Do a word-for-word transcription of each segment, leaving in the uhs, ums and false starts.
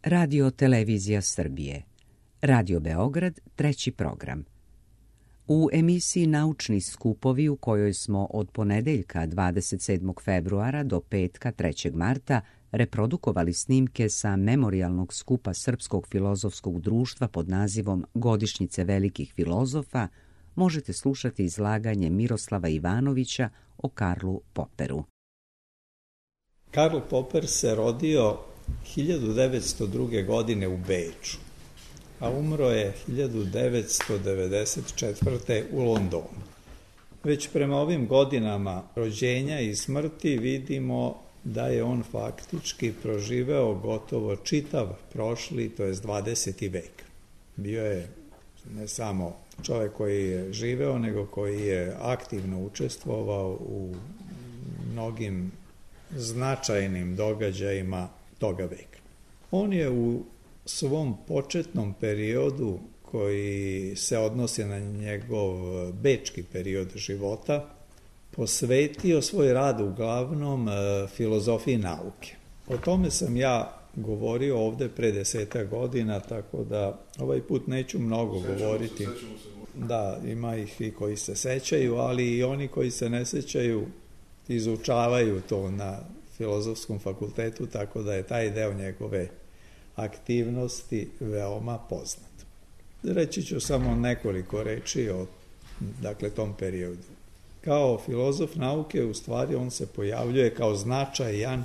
Radio Televizija Srbije. Radio Beograd, treći program. U emisiji Naučni skupovi, u kojoj smo od ponedeljka dvadeset sedmog februara do petka trećeg marta reprodukovali snimke sa memorijalnog skupa Srpskog filozofskog društva pod nazivom Godišnjice velikih filozofa, možete slušati izlaganje Miroslava Ivanovića o Karlu Poperu. Karl Popper se rodio hiljadu devetsto druge. godine u Beču, a umro je hiljadu devetsto devedeset četvrte. u Londonu. Već prema ovim godinama rođenja i smrti vidimo da je on faktički proživeo gotovo čitav prošli, to jest dvadeseti vek. Bio je ne samo čovjek koji je živeo, nego koji je aktivno učestvovao u mnogim značajnim događajima toga veka. On je u svom početnom periodu, koji se odnosi na njegov bečki period života, posvetio svoj rad uglavnom filozofiji nauke. O tome sam ja govorio ovde pre desetak godina, tako da ovaj put neću mnogo govoriti. Da, ima ih i koji se sećaju, ali i oni koji se ne sećaju izučavaju to na Filozofskom fakultetu, tako da je taj deo njegove aktivnosti veoma poznat. Reći ću samo nekoliko reči o dakle, tom periodu. Kao filozof nauke, u stvari, on se pojavljuje kao značajan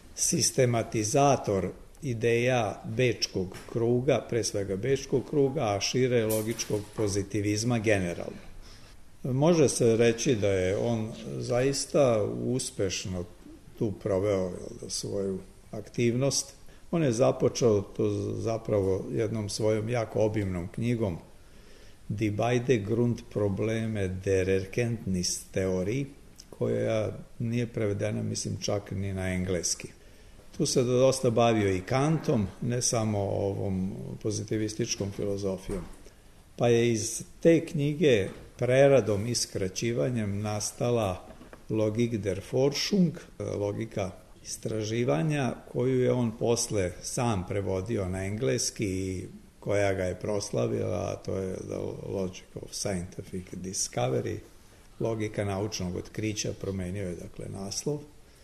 sistematizator ideja bečkog kruga, pre svega bečkog kruga, a šire logičkog pozitivizma generalno. Može se reći da je on zaista uspešno tu proveo svoju aktivnost. On je započeo to zapravo jednom svojom jako obimnom knjigom Die beide Grundprobleme der Erkenntnistheorie, koja nije prevedena, mislim, čak ni na engleski. Tu se dosta bavio i Kantom, ne samo ovom pozitivističkom filozofijom. Pa je iz te knjige preradom i skraćivanjem nastala Logik der Forschung, logika istraživanja, koju je on posle sam prevodio na engleski i koja ga je proslavila, a to je The Logic of Scientific Discovery, logika naučnog otkrića, promenio je dakle naslov.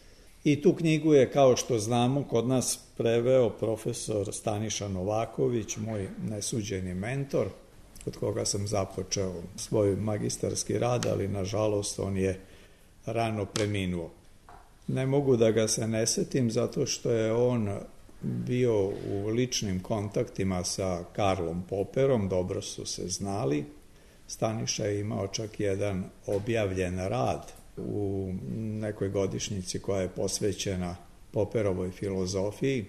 I tu knjigu je, kao što znamo, kod nas preveo profesor Staniša Novaković, moj nesuđeni mentor, od koga sam započeo svoj magistarski rad, ali nažalost on je rano preminuo. Ne mogu da ga se ne setim zato što je on bio u ličnim kontaktima sa Karlom Popperom, dobro su se znali. Staniša je imao čak jedan objavljen rad u nekoj godišnjici koja je posvećena Popperovoj filozofiji.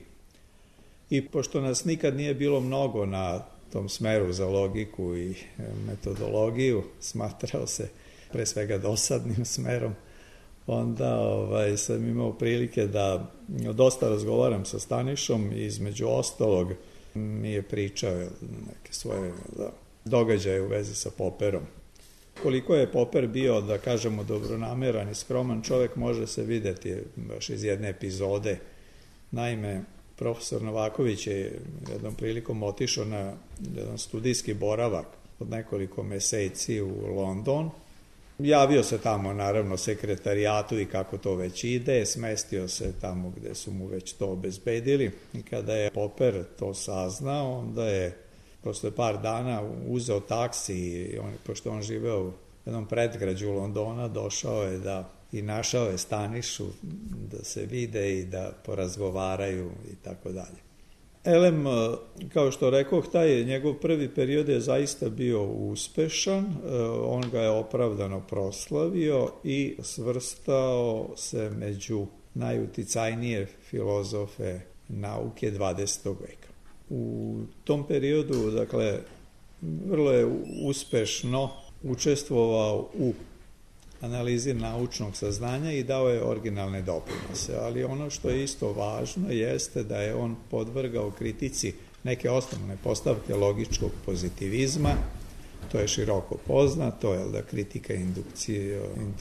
I pošto nas nikad nije bilo mnogo na tom smeru za logiku i metodologiju, smatrao se pre svega dosadnim smerom, onda ovaj, sam imao prilike da dosta razgovaram sa Stanišom i između ostalog mi je pričao neke svoje da, događaje u vezi sa Popperom. Koliko je Popper bio, da kažemo, dobronameran i skroman čovjek, može se videti baš iz jedne epizode. Naime, profesor Novaković je jednom prilikom otišao na jedan studijski boravak od nekoliko meseci u London. Javio se tamo, naravno, sekretarijatu i kako to već ide, smestio se tamo gde su mu već to obezbedili. I kada je Popper to saznao, onda je posle par dana uzeo taksi i on, pošto on živeo u jednom predgrađu Londona, došao je da i našao je Stanišu da se vide i da porazgovaraju i tako dalje. Elem, kao što rekoh, taj njegov prvi period je zaista bio uspešan, on ga je opravdano proslavio i svrstao se među najuticajnije filozofe nauke dvadesetog veka. U tom periodu, dakle, vrlo je uspešno učestvovao u analizi naučnog saznanja i dao je originalne doprinose, ali ono što je isto važno jeste da je on podvrgao kritici neke osnovne postavke logičkog pozitivizma, to je široko poznato, je da kritika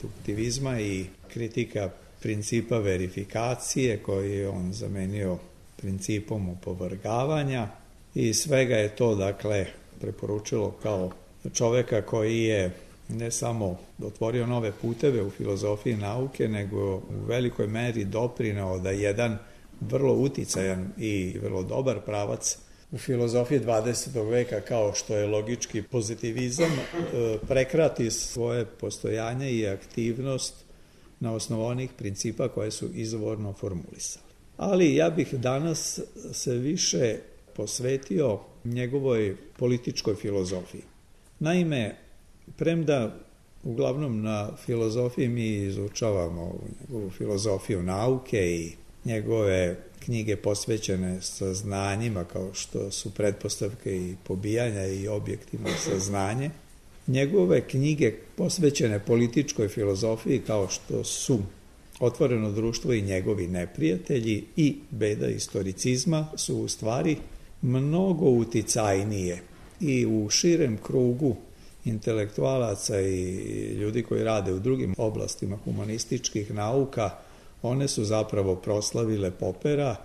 induktivizma i kritika principa verifikacije koji je on zamenio principom opovrgavanja i svega je to, dakle, preporučilo kao čoveka koji je ne samo otvorio nove puteve u filozofiji nauke, nego u velikoj meri doprineo da jedan vrlo uticajan i vrlo dobar pravac u filozofiji dvadesetog veka, kao što je logički pozitivizam, prekrati svoje postojanje i aktivnost na osnovu onih principa koje su izvorno formulisali. Ali ja bih danas se više posvetio njegovoj političkoj filozofiji. Naime, premda uglavnom na filozofiji mi izučavamo njegovu filozofiju nauke i njegove knjige posvećene saznanjima, kao što su pretpostavke i pobijanja i objektivno saznanje, njegove knjige posvećene političkoj filozofiji, kao što su Otvoreno društvo i njegovi neprijatelji i Beda istoricizma, su u stvari mnogo uticajnije i u širem krugu intelektualaca i ljudi koji rade u drugim oblastima humanističkih nauka. One su zapravo proslavile Popera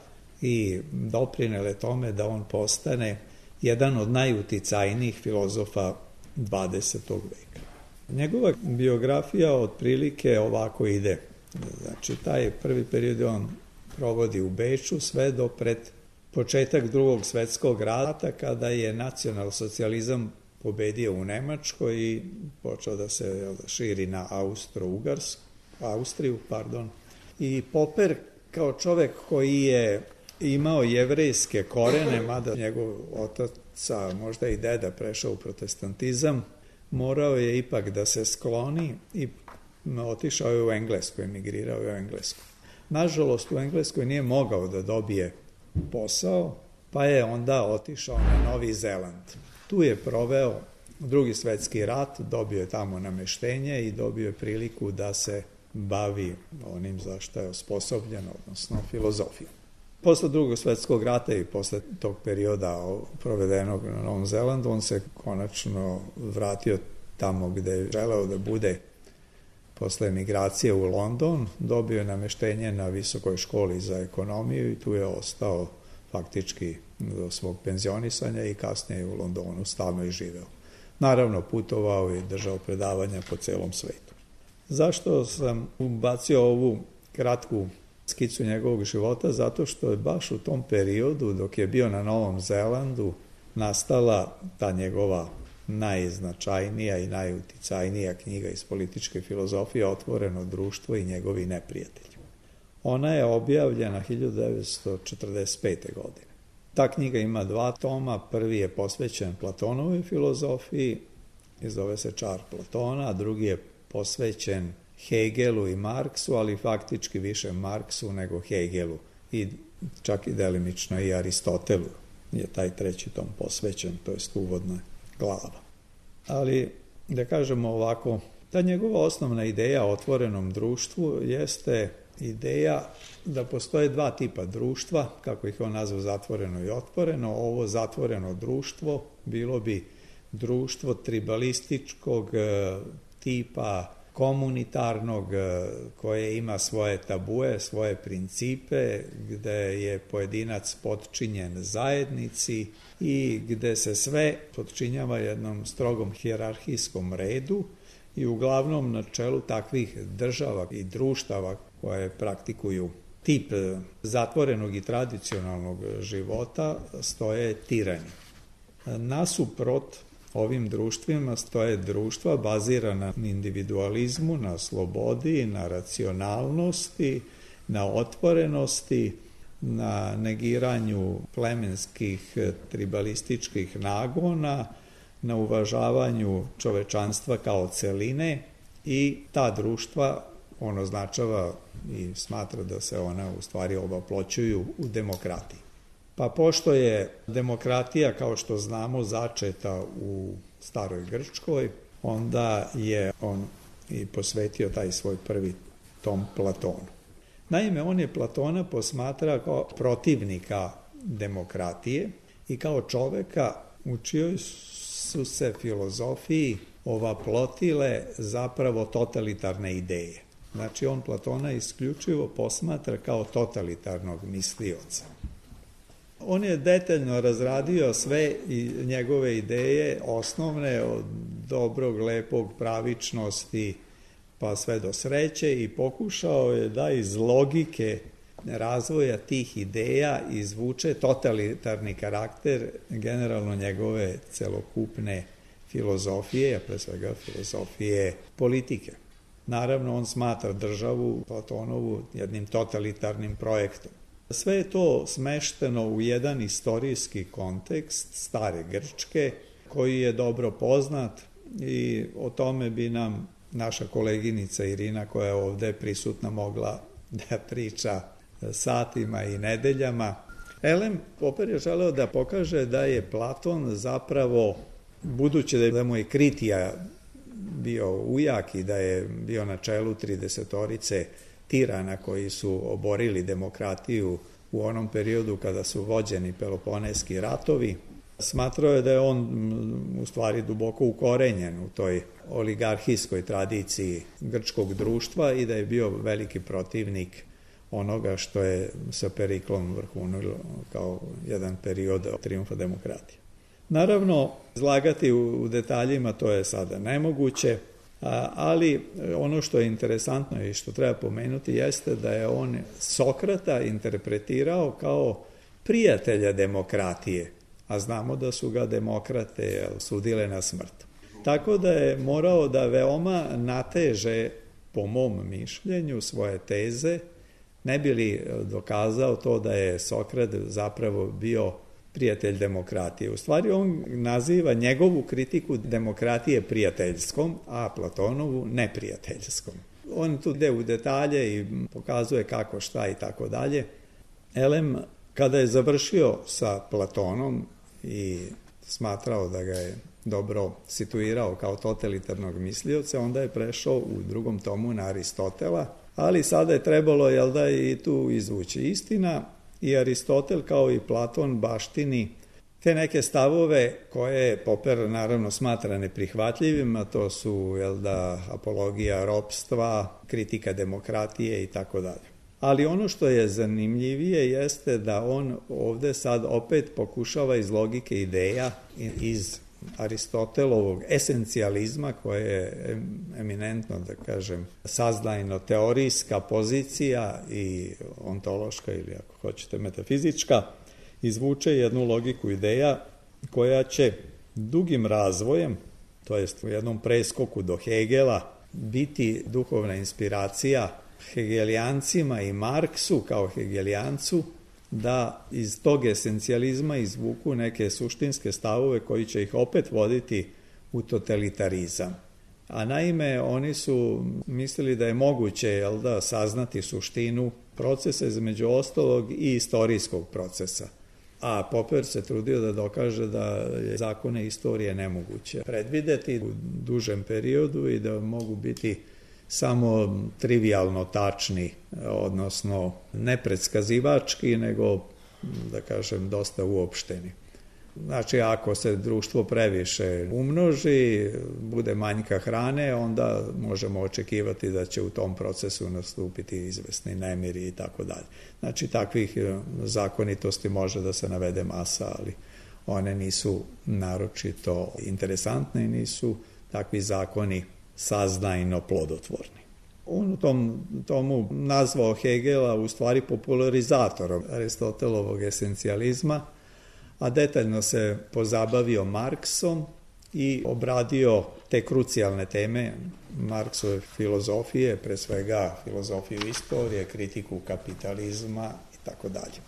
i doprinele tome da on postane jedan od najuticajnijih filozofa dvadesetog veka. Njegova biografija otprilike ovako ide. Znači, taj prvi period on provodi u Beču sve do pred početak Drugog svetskog rata, kada je nacionalsocijalizam pobedio u Nemačkoj i počeo da se širi na Austro-Ugarsku, Austriju, pardon. I Popper, kao čovek koji je imao jevrejske korene, mada njegov otaca, možda i deda, prešao u protestantizam, morao je ipak da se skloni i otišao je u Englesku, emigrirao je u Englesku. Nažalost, u Engleskoj nije mogao da dobije posao, pa je onda otišao na Novi Zeland. Tu je proveo Drugi svetski rat, dobio je tamo nameštenje i dobio je priliku da se bavi onim za što je osposobljen, odnosno filozofijom. Posle Drugog svetskog rata i posle tog perioda provedenog na Novom Zelandu, on se konačno vratio tamo gde je želeo da bude posle emigracije u London, dobio je nameštenje na Visokoj školi za ekonomiju i tu je ostao faktički do svog penzionisanja i kasnije u Londonu stalno i živeo. Naravno, putovao i držao predavanja po celom svetu. Zašto sam ubacio ovu kratku skicu njegovog života? Zato što je baš u tom periodu, dok je bio na Novom Zelandu, nastala ta njegova najznačajnija i najuticajnija knjiga iz političke filozofije, Otvoreno društvo i njegovi neprijatelji. Ona je objavljena hiljadu devetsto četrdeset pete. godine. Ta knjiga ima dva toma, prvi je posvećen Platonovoj filozofiji i zove se Čar Platona, a drugi je posvećen Hegelu i Marksu, ali faktički više Marksu nego Hegelu i čak i delimično i Aristotelu je taj treći tom posvećen, to jest uvodna glava. Ali, da kažemo ovako, ta njegova osnovna ideja o otvorenom društvu jeste ideja da postoje dva tipa društva, kako ih on nazvao zatvoreno i otvoreno. Ovo zatvoreno društvo bilo bi društvo tribalističkog tipa, komunitarnog, koje ima svoje tabue, svoje principe, gde je pojedinac potčinjen zajednici i gde se sve potčinjava jednom strogom hijerarhijskom redu i uglavnom na čelu takvih država i društava koje praktikuju tip zatvorenog i tradicionalnog života stoje tirani. Nasuprot ovim društvima stoje društva bazirana na individualizmu, na slobodi, na racionalnosti, na otvorenosti, na negiranju plemenskih tribalističkih nagona, na uvažavanju čovečanstva kao celine i ta društva on označava i smatra da se ona u stvari obaploćuju u demokratiji. Pa pošto je demokratija, kao što znamo, začeta u staroj Grčkoj, onda je on i posvetio taj svoj prvi tom Platonu. Naime, on je Platona posmatra kao protivnika demokratije i kao čoveka u čijoj su se filozofiji ovaplotile zapravo totalitarne ideje. Znači, on Platona isključivo posmatra kao totalitarnog mislioca. On je detaljno razradio sve i njegove ideje, osnovne, od dobrog, lepog, pravičnosti, pa sve do sreće, i pokušao je da iz logike razvoja tih ideja izvuče totalitarni karakter generalno njegove celokupne filozofije, a pre svega filozofije politike. Naravno, on smatra državu Platonovu jednim totalitarnim projektom. Sve je to smešteno u jedan istorijski kontekst stare Grčke, koji je dobro poznat, i o tome bi nam naša koleginica Irina, koja je ovde prisutna, mogla da priča satima i nedeljama. Elem Popper je želeo da pokaže da je Platon zapravo, budući da mu je Kritija bio ujak i da je bio na čelu tridesetorice tirana koji su oborili demokratiju u onom periodu kada su vođeni Peloponeski ratovi, smatrao je da je on u stvari duboko ukorenjen u toj oligarhijskoj tradiciji grčkog društva i da je bio veliki protivnik onoga što je sa Periklom vrhunilo kao jedan period trijumfa demokratije. Naravno, izlagati u detaljima to je sada nemoguće, ali ono što je interesantno i što treba pomenuti jeste da je on Sokrata interpretirao kao prijatelja demokratije, a znamo da su ga demokrate sudile na smrt. Tako da je morao da veoma nateže, po mom mišljenju, svoje teze, ne bi li dokazao to da je Sokrat zapravo bio prijatelj demokratije. U stvari on naziva njegovu kritiku demokratije prijateljskom, a Platonovu neprijateljskom. On tu ide u detalje i pokazuje kako, šta i tako dalje. Elem, kada je završio sa Platonom i smatrao da ga je dobro situirao kao totalitarnog mislioca, onda je prešao u drugom tomu na Aristotela, ali sada je trebalo, jel da, i tu izvući istina. I Aristotel kao i Platon baštini te neke stavove koje Popper naravno smatra neprihvatljivim, a to su, jel da, apologija ropstva, kritika demokratije i tako dalje. Ali ono što je zanimljivije jeste da on ovde sad opet pokušava iz logike ideja, iz Aristotelovog esencijalizma, koje je eminentno, da kažem, saznajno-teorijska pozicija i ontološka, ili ako hoćete metafizička, izvuče jednu logiku ideja koja će dugim razvojem, to jest u jednom preskoku do Hegela, biti duhovna inspiracija hegelijancima i Marksu kao hegelijancu, da iz tog esencijalizma izvuku neke suštinske stavove koji će ih opet voditi u totalitarizam. A naime, oni su mislili da je moguće, jel da, saznati suštinu procesa, između ostalog i istorijskog procesa. A Popper se trudio da dokaže da je zakone istorije nemoguće predvideti u dužem periodu i da mogu biti samo trivialno tačni, odnosno ne predskazivački, nego, da kažem, dosta uopšteni. Znači, ako se društvo previše umnoži, bude manjka hrane, onda možemo očekivati da će u tom procesu nastupiti izvesni nemiri i tako dalje. Znači, takvih zakonitosti može da se navede masa, ali one nisu naročito interesantne i nisu takvi zakoni saznajno plodotvorni. On u tom tomu nazvao Hegela u stvari popularizatorom Aristotelovog esencijalizma, a detaljno se pozabavio Marksom i obradio te krucijalne teme Marksove filozofije, pre svega filozofiju istorije, kritiku kapitalizma i tako dalje.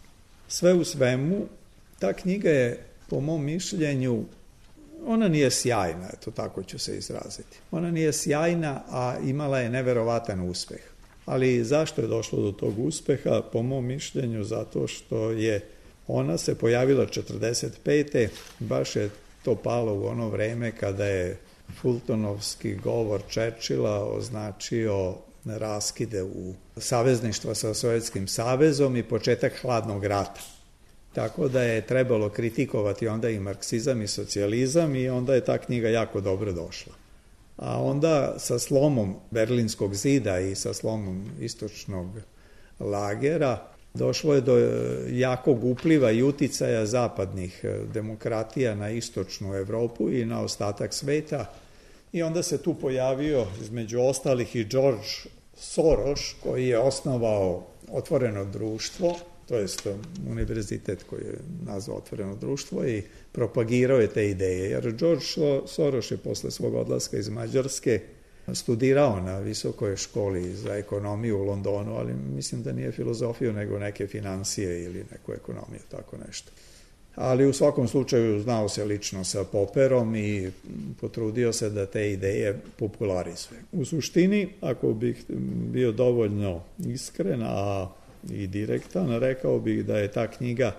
Sve u svemu, ta knjiga je, po mom mišljenju, ona nije sjajna, eto tako ću se izraziti. Ona nije sjajna, a imala je neverovatan uspeh. Ali zašto je došlo do tog uspeha? Po mom mišljenju zato što je ona se pojavila četrdeset pete baš je to palo u ono vreme kada je Fultonovski govor Churchilla označio raskide u savezništva sa Sovjetskim savezom i početak hladnog rata. Tako da je trebalo kritikovati onda i marksizam i socijalizam i onda je ta knjiga jako dobro došla. A onda sa slomom Berlinskog zida i sa slomom istočnog lagera Došlo je do jakog upliva i uticaja zapadnih demokratija na istočnu Evropu i na ostatak sveta. I onda se tu pojavio, između ostalih, i George Soros, koji je osnovao Otvoreno društvo, to jest univerzitet koji je nazvao Otvoreno društvo i propagirao je te ideje. Jer George Soros je posle svog odlaska iz Mađarske studirao na visokoj školi za ekonomiju u Londonu, ali mislim da nije filozofiju, nego neke financije ili neku ekonomiju, tako nešto. Ali u svakom slučaju znao se lično sa Popperom i potrudio se da te ideje popularizuje. U suštini, ako bih bio dovoljno iskren, a i direktan, rekao bih da je ta knjiga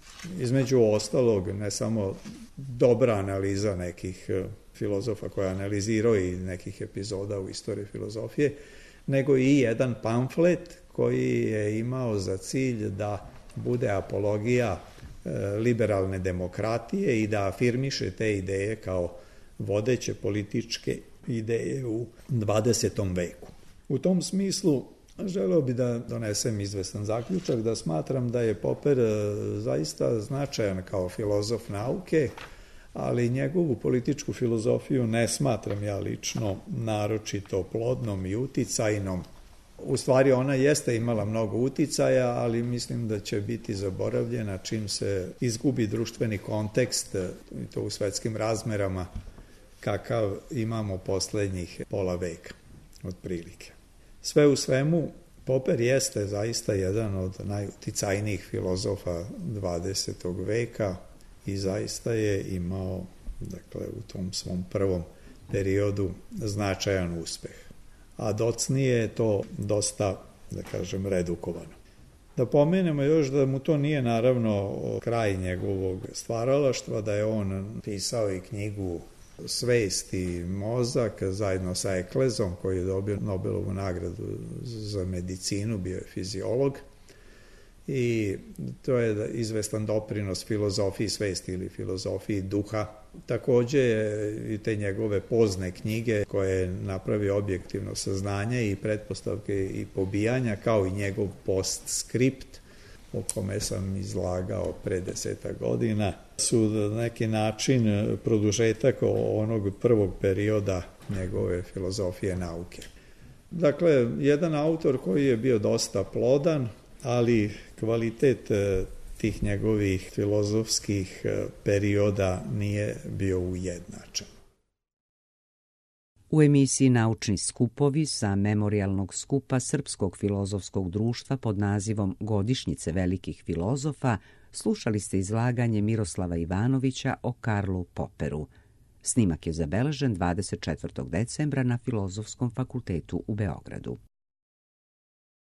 između ostalog ne samo dobra analiza nekih filozofa koja analizirao i nekih epizoda u istoriji filozofije, nego i jedan pamflet koji je imao za cilj da bude apologija liberalne demokratije i da afirmiše te ideje kao vodeće političke ideje u dvadesetom veku. U tom smislu želeo bi da donesem izvestan zaključak, da smatram da je Popper zaista značajan kao filozof nauke, ali njegovu političku filozofiju ne smatram ja lično naročito plodnom i uticajnom. U stvari ona jeste imala mnogo uticaja, ali mislim da će biti zaboravljena čim se izgubi društveni kontekst, i to u svetskim razmerama, kakav imamo poslednjih pola veka, otprilike. Sve u svemu, Popper jeste zaista jedan od najuticajnijih filozofa dvadesetog veka i zaista je imao, dakle, u tom svom prvom periodu značajan uspeh. A docnije je to dosta, da kažem, redukovano. Da pomenemo još da mu to nije naravno kraj njegovog stvaralaštva, da je on pisao i knjigu Svest i mozak zajedno sa Eklezom, koji je dobio Nobelovu nagradu za medicinu, bio je fiziolog, i to je izvestan doprinos filozofiji svesti ili filozofiji duha. Takođe i te njegove pozne knjige koje je napravio objektivno saznanje i pretpostavke i pobijanja, kao i njegov postskript, o kome sam izlagao pre desetak godina, su na neki način produžetak onog prvog perioda njegove filozofije nauke. Dakle, jedan autor koji je bio dosta plodan, ali kvalitet tih njegovih filozofskih perioda nije bio ujednačen. U emisiji Naučni skupovi sa memorijalnog skupa Srpskog filozofskog društva pod nazivom Godišnjice velikih filozofa slušali ste izlaganje Miroslava Ivanovića o Karlu Popperu. Snimak je zabeležen dvadeset četvrtog decembra na Filozofskom fakultetu u Beogradu.